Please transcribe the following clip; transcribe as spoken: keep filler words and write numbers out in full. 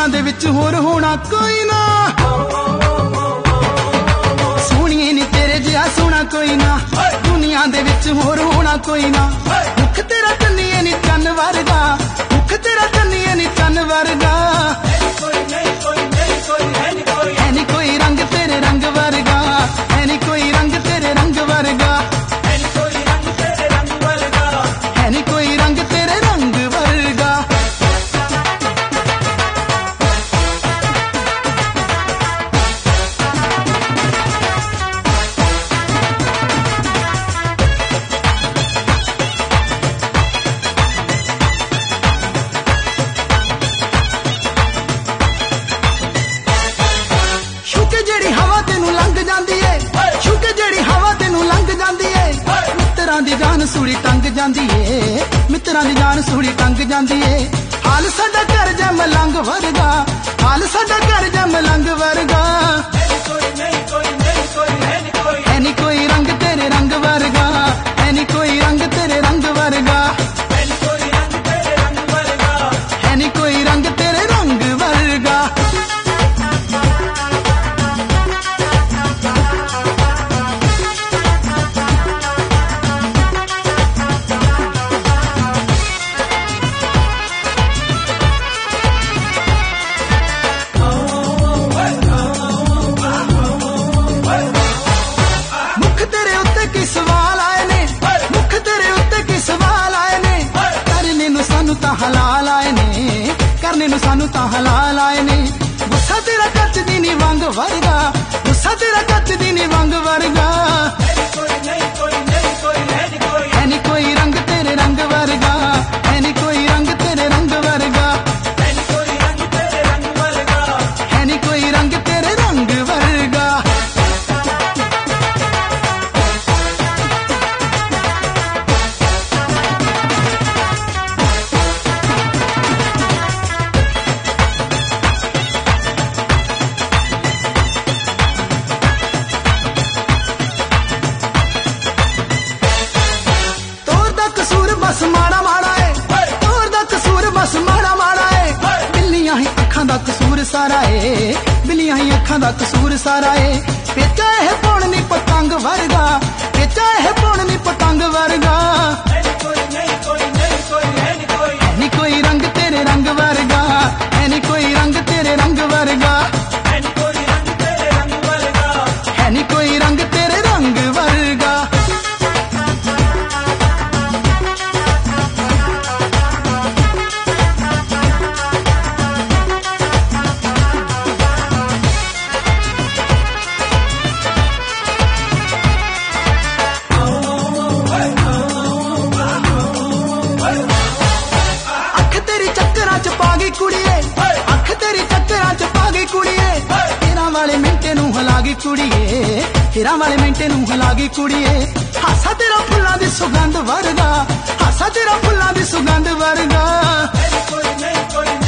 दे विच होर होना कोई ना, सोहणिए नी तेरे जिहा सोहना कोई ना, दुनिया दे विच होर होना कोई ना। मुख तेरा चन्निए नी चन्न वर्गा, मुख तेरा चन्निए नी चन्न वर्गा, है नी कोई रंग तेरे रंग वर्गा, है नी कोई रंग तेरे रंग वर्गा, है नी कोई रंग तेरे रंग वर्गा, है नी कोई रंग तेरे रंग वर्गा। छुके जेड़ी हवा तेनू लंघ जांदी है, छुके जेड़ी हवा तेनू लंघ जांदी है, मित्रां दी जान सूली टंग जांदी है, मित्रां दी जान सूली टंग जांदी है। हाल साडा कर जा मलंग वर्गा, हाल साडा कर जा मलंग वर्गा, है नी कोई रंग तेरे रंग वर्गा, है नी कोई रंग तेरे रंग वर्गा, है नी कोई रंग तेरे रंग वर्गा, है नी कोई रंग तेरे रंग वर्गा। मुख तेरे उत्ते की सवाल आए ने, मुख तेरे उत्ते की सवाल आए ने, करने नू सानू तां हलाल आए ने, करने नू सानू तां हलाल आए ने। गुस्सा तेरा कच दी नी वंग वर्गा, गुस्सा तेरा कच दी नी वंग वर्गा, है नी कोई रंग तेरे रंग वर्गा, है नी कोई रंग तेरे रंग वर्गा, है नी कोई रंग तेरे रंग वर्गा, है नी कोई रंग तेरे रंग वर्गा। तोर दा कसूर बस माड़ा माड़ा है, तोर दा कसूर बस माड़ा माड़ा है, बिल्लियां ही अखां दा कसूर सारा है, बिल्लियां ही अखां दा कसूर सारा है। पेचा है पौन नी पतंग वर्गा, पेचा है पौन नी पतंग वर्गा, है नी कोई रंग तेरे रंग वर्गा, है नी कोई रंग तेरे रंग वर्गा, है नी कोई रंग तेरे रंग वर्गा, है नी कोई रंग तेरे रंग वर्गा। अख तेरी चक्करां च पा गई कुड़िए, अख तेरी चक्करां च पा गई कुड़िए, हेरां वाले मिंटे नू हिला गई कुड़िए, हेरां वाले मिंटे नू हिला गई कुड़िए। हासा तेरा फुल्लां दी सुगंध वर्गा, हासा तेरा फुल्लां दी सुगंध वर्गा, है नी कोई नहीं कोई